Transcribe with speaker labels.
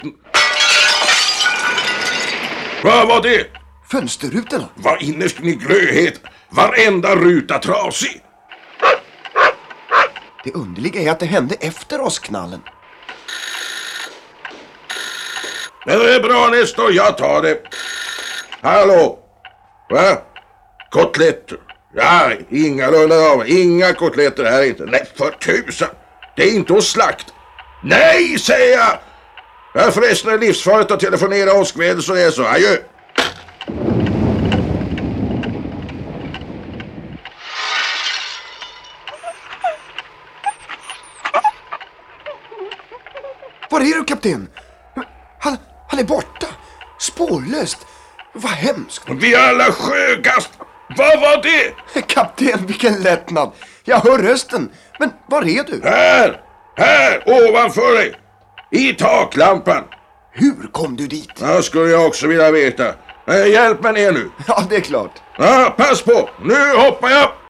Speaker 1: Vad var det?
Speaker 2: Fönsterrutorna.
Speaker 1: Var innerst i glödhet. Varenda ruta trasig.
Speaker 2: Det underliga är att det hände efter åskknallen.
Speaker 1: Men det är bra, Nestor, jag tar det. Hallå? Va? Kotletter? Ja, inga kotletter här inte. Nej, för tusan. Det är inte att slakt. Nej, säger jag! Ja, förresten är det livsfarligt att telefonera åskväder så det är så. Adjö!
Speaker 2: Var är du, kapten? Han är borta. Spårlöst. Vad hemskt.
Speaker 1: Vi alla sjökast. Vad var det?
Speaker 2: Kapten, vilken lättnad. Jag hör rösten. Men var är du?
Speaker 1: Här, ovanför dig. I taklampan.
Speaker 2: Hur kom du dit?
Speaker 1: Ja, skulle jag också vilja veta. Hjälp mig ner nu.
Speaker 2: Ja, det är klart.
Speaker 1: Ja, pass på. Nu hoppar jag.